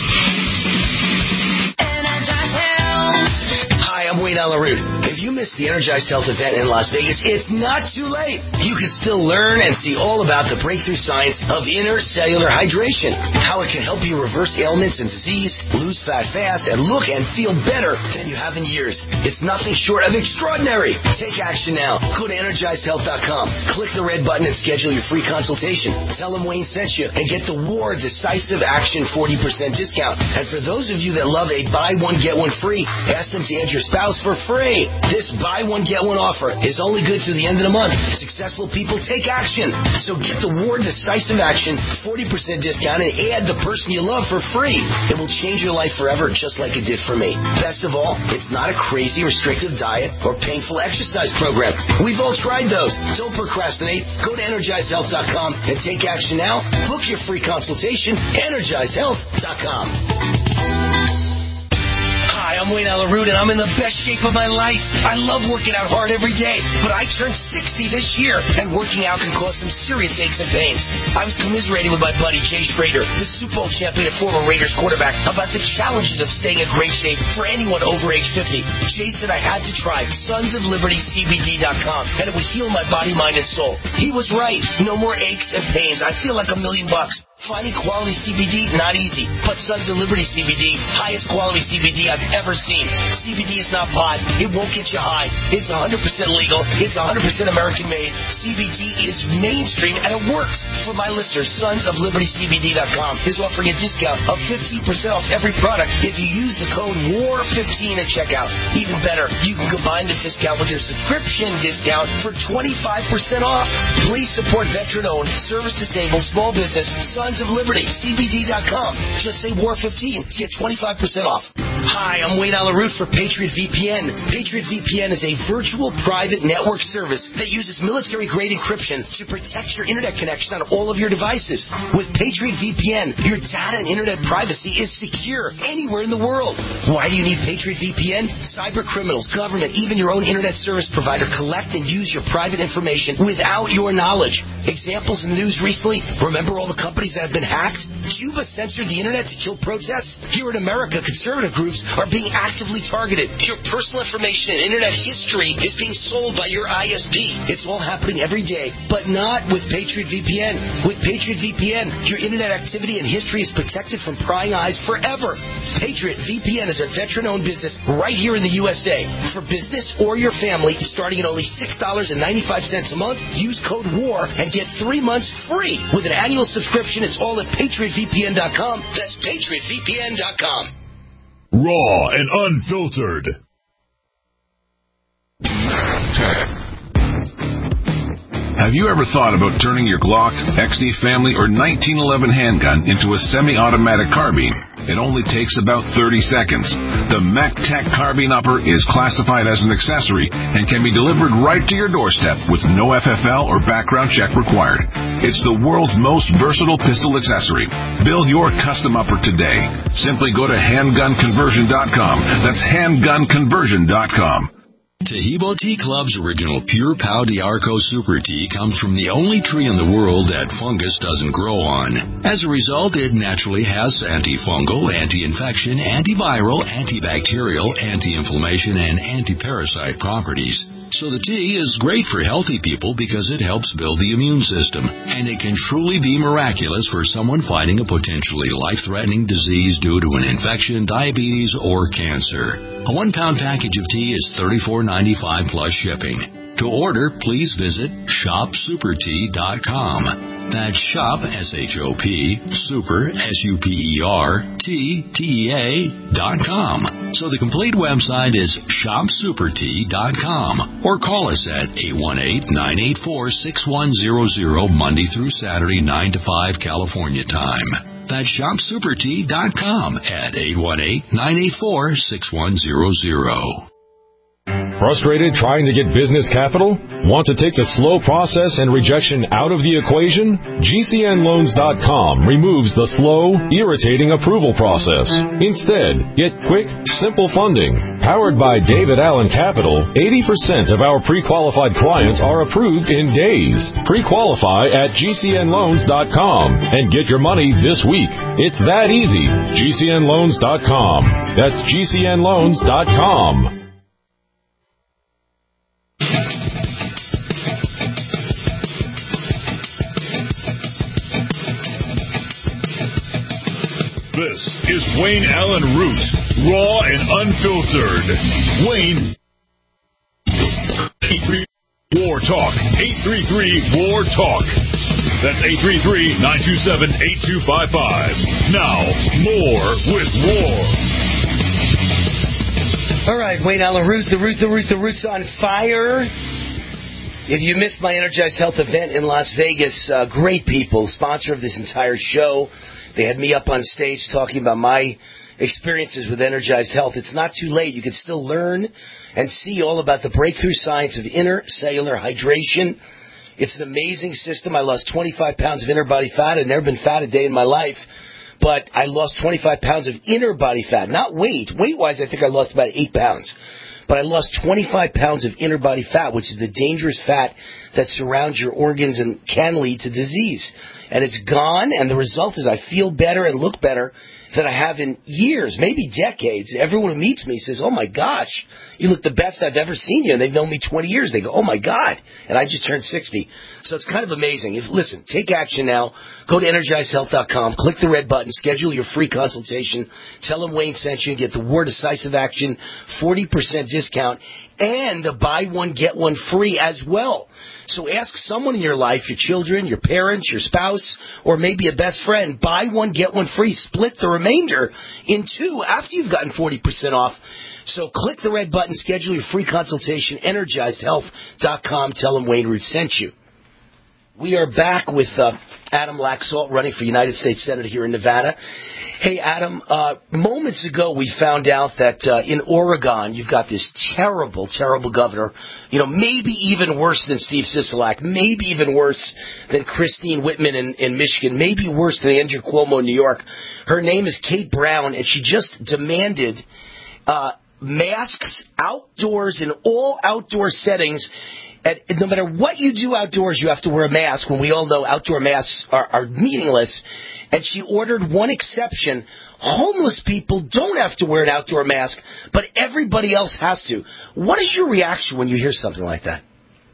Hi, I'm Wayne Allyn Root. If you missed the Energized Health event in Las Vegas, it's not too late. You can still learn and see all about the breakthrough science of intercellular hydration, how it can help you reverse ailments and disease, lose fat fast, and look and feel better than you have in years. It's nothing short of extraordinary. Take action now. Go to energized health dot com. Click the red button and schedule your free consultation. Tell them Wayne sent you and get the War Decisive Action forty percent discount. And for those of you that love a buy one, get one free, ask them to add your spouse for free. This buy one, get one offer is only good through the end of the month. Successful people take action. So get the War Decisive Action forty percent discount and add the person you love for free. It will change your life forever just like it did for me. Best of all, it's not a crazy restrictive diet or painful exercise program. We've all tried those. Don't procrastinate. Go to energized health dot com and take action now. Book your free consultation. energized health dot com. Hi, I'm Wayne Allyn Root, and I'm in the best shape of my life. I love working out hard every day, but I turned sixty this year, and working out can cause some serious aches and pains. I was commiserating with my buddy Jay Schrader, the Super Bowl champion and former Raiders quarterback, about the challenges of staying in great shape for anyone over age fifty. Jay said I had to try Sons of Liberty C B D dot com, and it would heal my body, mind, and soul. He was right. No more aches and pains. I feel like a million bucks. Finding quality C B D, not easy. But Sons of Liberty C B D, highest quality C B D I've ever seen. C B D is not pot. It won't get you high. It's one hundred percent legal. It's one hundred percent American made. C B D is mainstream and it works. For my listeners, Sons of Liberty C B D dot com is offering a discount of fifteen percent off every product if you use the code war fifteen at checkout. Even better, you can combine the discount with your subscription discount for twenty-five percent off. Please support veteran-owned, service-disabled, small business, Sons of Liberty, C B D dot com. Just say war fifteen to get twenty-five percent off. Hi, I'm Wayne Allyn Root for Patriot V P N. Patriot V P N is a virtual private network service that uses military-grade encryption to protect your internet connection on all of your devices. With Patriot V P N, your data and internet privacy is secure anywhere in the world. Why do you need Patriot V P N? Cyber criminals, government, even your own internet service provider collect and use your private information without your knowledge. Examples in the news recently, remember all the companies that have been hacked? Cuba censored the internet to kill protests. Here in America, conservative groups are being actively targeted. Your personal information and internet history is being sold by your I S P. It's all happening every day, but not with Patriot V P N. With Patriot V P N, your internet activity and history is protected from prying eyes forever. Patriot V P N is a veteran-owned business right here in the U S A. For business or your family, starting at only six dollars and ninety-five cents a month, use code WAR and get three months free. With an annual subscription, it's all at patriot v p n dot com. That's patriot v p n dot com. Raw and unfiltered. Have you ever thought about turning your Glock, X D Family, or nineteen eleven handgun into a semi-automatic carbine? It only takes about thirty seconds. The MacTac Carbine Upper is classified as an accessory and can be delivered right to your doorstep with no F F L or background check required. It's the world's most versatile pistol accessory. Build your custom upper today. Simply go to handgun conversion dot com. That's handgun conversion dot com. Tahibo Tea Club's original Pure Pau d'Arco Super Tea comes from the only tree in the world that fungus doesn't grow on. As a result, it naturally has antifungal, anti-infection, antiviral, antibacterial, anti-inflammation, and anti-parasite properties. So the tea is great for healthy people because it helps build the immune system, and it can truly be miraculous for someone fighting a potentially life-threatening disease due to an infection, diabetes, or cancer. A one-pound package of tea is thirty-four ninety-five plus shipping. To order, please visit shop super tea dot com. That's shop, S H O P, super, S U P E R, T, T E A, dot com. So the complete website is shop super tea dot com. Or call us at eight one eight, nine eight four, six one zero zero, Monday through Saturday, nine to five, California time. That's shop super tea dot com at eight one eight, nine eight four, six one zero zero. Frustrated trying to get business capital? Want to take the slow process and rejection out of the equation? G C N loans dot com removes the slow, irritating approval process. Instead, get quick, simple funding. Powered by David Allen Capital, eighty percent of our pre-qualified clients are approved in days. Pre-qualify at G C N loans dot com and get your money this week. It's that easy. G C N loans dot com. That's G C N loans dot com. This is Wayne Allen Root, raw and unfiltered. Wayne, War Talk, eight three three, WAR TALK. That's eight three three, nine two seven, eight two five five. Now, more with War. All right, Wayne Allen Root, the Root, the Root, the Root's on fire. If you missed my Energized Health event in Las Vegas, uh, great people, sponsor of this entire show. They had me up on stage talking about my experiences with Energized Health. It's not too late. You can still learn and see all about the breakthrough science of intercellular hydration. It's an amazing system. I lost twenty-five pounds of inner body fat. I'd never been fat a day in my life, but I lost twenty-five pounds of inner body fat, not weight. Weight-wise, I think I lost about eight pounds. But I lost twenty-five pounds of inner body fat, which is the dangerous fat that surrounds your organs and can lead to disease. And it's gone, and the result is I feel better and look better than I have in years, maybe decades. Everyone who meets me says, oh, my gosh, you look the best I've ever seen you. And they've known me twenty years. They go, oh, my God. And I just turned sixty. So it's kind of amazing. If Listen, take action now. Go to energized health dot com. Click the red button. Schedule your free consultation. Tell them Wayne sent you and get the War Decisive Action, forty percent discount, and the buy one, get one free as well. So ask someone in your life, your children, your parents, your spouse, or maybe a best friend, buy one, get one free. Split the remainder in two after you've gotten forty percent off. So click the red button, schedule your free consultation, energized health dot com. Tell them Wayne Root sent you. We are back with uh, Adam Laxalt running for United States Senate here in Nevada. Hey, Adam, uh, moments ago we found out that uh, in Oregon you've got this terrible, terrible governor, you know, maybe even worse than Steve Sisolak, maybe even worse than Christine Whitman in, in Michigan, maybe worse than Andrew Cuomo in New York. Her name is Kate Brown, and she just demanded uh, masks outdoors in all outdoor settings. And no matter what you do outdoors, you have to wear a mask, when we all know outdoor masks are, are meaningless. And she ordered one exception. Homeless people don't have to wear an outdoor mask, but everybody else has to. What is your reaction when you hear something like that?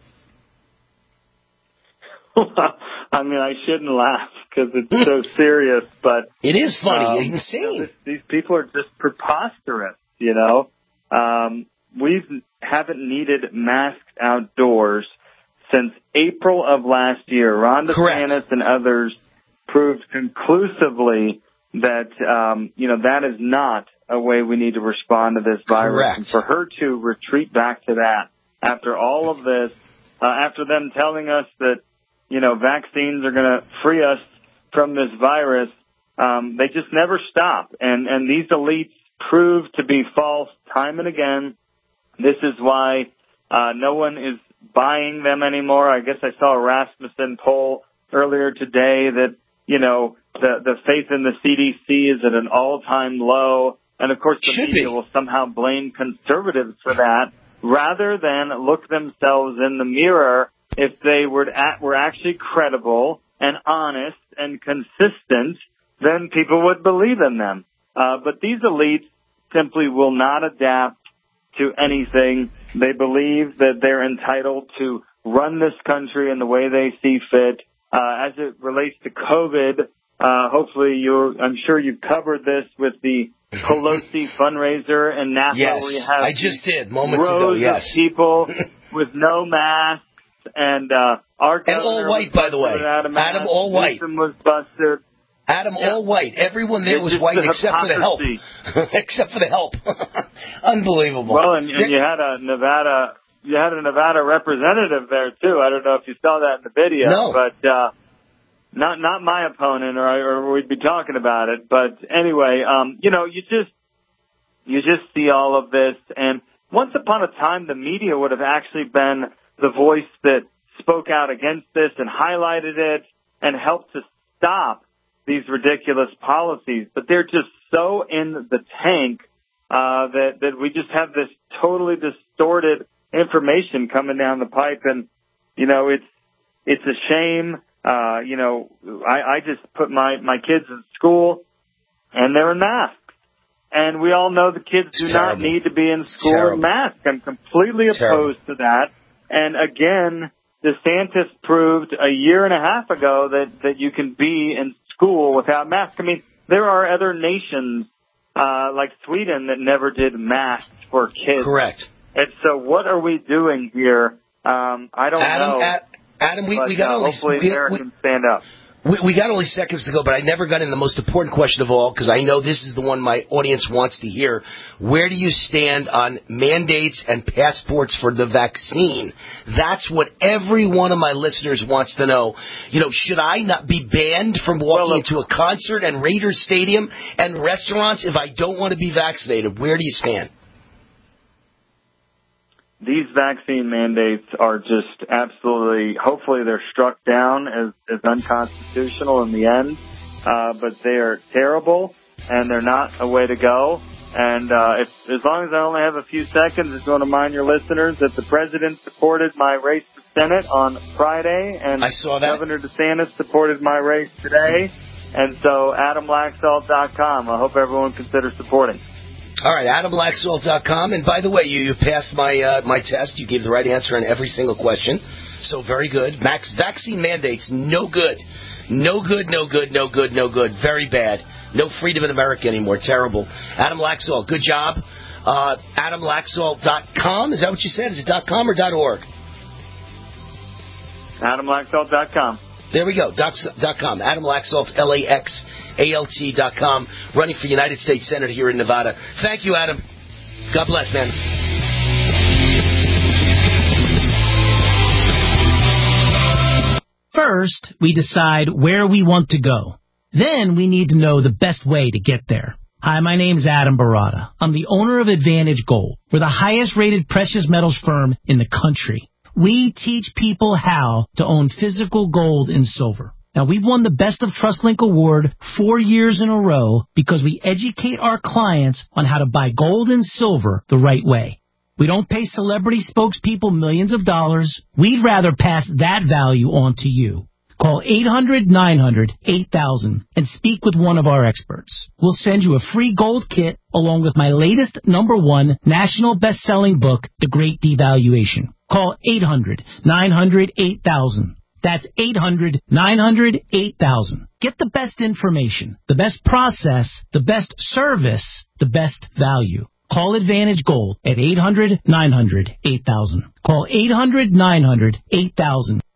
I mean, I shouldn't laugh because it's so serious, but... It is funny. Um, It's insane. You know, this, these people are just preposterous, you know? Um, we haven't needed masks outdoors since April of last year. Ron DeSantis and others proved conclusively that, um, you know, that is not a way we need to respond to this virus. Correct. And for her to retreat back to that after all of this, uh, after them telling us that, you know, vaccines are going to free us from this virus, um, they just never stop. And, and these elites prove to be false time and again. This is why uh, no one is buying them anymore. I guess I saw a Rasmussen poll earlier today that, you know, the, the faith in the C D C is at an all-time low. And, of course, the Should media be. will somehow blame conservatives for that rather than look themselves in the mirror. If they were, at, were actually credible and honest and consistent, then people would believe in them. Uh, but these elites simply will not adapt to anything. They believe that they're entitled to run this country in the way they see fit. Uh, as it relates to COVID, uh, hopefully you, I'm sure you've covered this with the Pelosi fundraiser in Napa, Yes, where you have I just did moments ago. rows Yes, of people with no masks, and uh, our and all governor white, was by the way. busted without a mask. Adam, all white. Newsom was busted. Adam, Yeah. all white. Everyone there It's was just white the except for the help. hypocrisy. except for the help. Unbelievable. Well, and, and you had a Nevada, you had a Nevada representative there too. I don't know if you saw that in the video, No. but uh, not not my opponent, or, or we'd be talking about it. But anyway, um, you know, you just you just see all of this, and once upon a time, the media would have actually been the voice that spoke out against this and highlighted it and helped to stop these ridiculous policies. But they're just so in the tank uh, that that we just have this totally distorted information coming down the pipe, and you know, it's it's a shame. Uh, you know, I, I just put my my kids in school, and they're in masks. And we all know the kids do not need to be in school in masks. I'm completely opposed to that. And again, DeSantis proved a year and a half ago that, that you can be in school without masks. I mean, there are other nations, uh, like Sweden that never did masks for kids. Correct. And so what are we doing here? Um, I don't Adam, know. Ad, Adam, we, but, we got uh, only, hopefully we, Americans we, stand up. We, we got only seconds to go, but I never got in the most important question of all, because I know this is the one my audience wants to hear. Where do you stand on mandates and passports for the vaccine? That's what every one of my listeners wants to know. You know, should I not be banned from walking Well, into a concert and Raiders Stadium and restaurants if I don't want to be vaccinated? Where do you stand? These vaccine mandates are just absolutely, hopefully they're struck down as, as unconstitutional in the end, uh, but they are terrible, and they're not a way to go. And uh, if, as long as I only have a few seconds, I just want to remind your listeners that the president supported my race for Senate on Friday, and I saw that. Governor DeSantis supported my race today. And so, Adam Laxalt dot com. I hope everyone considers supporting. All right, Adam Laxalt dot com. And by the way, you, you passed my uh, my test. You gave the right answer on every single question. So very good. Max vaccine mandates, no good. No good, no good, no good, no good. Very bad. No freedom in America anymore. Terrible. Adam Laxalt, good job. Uh, Adam Laxalt dot com. Is that what you said? Is it .com or .org? Adam Laxalt dot com. There we go. Dot, dot com. Adam Laxalt, L A X A L T dot com, running for United States Senator here in Nevada. Thank you, Adam. God bless, man. First, we decide where we want to go. Then we need to know the best way to get there. Hi, my name's Adam Barata. I'm the owner of Advantage Gold. We're the highest rated precious metals firm in the country. We teach people how to own physical gold and silver. Now, we've won the Best of TrustLink Award four years in a row because we educate our clients on how to buy gold and silver the right way. We don't pay celebrity spokespeople millions of dollars. We'd rather pass that value on to you. Call eight hundred nine hundred eight thousand and speak with one of our experts. We'll send you a free gold kit along with my latest number one national best-selling book, The Great Devaluation. Call eight hundred nine hundred eight thousand. That's eight hundred nine hundred eight thousand. Get the best information, the best process, the best service, the best value. Call Advantage Gold at eight hundred nine hundred eight thousand. Call eight hundred nine hundred eight thousand.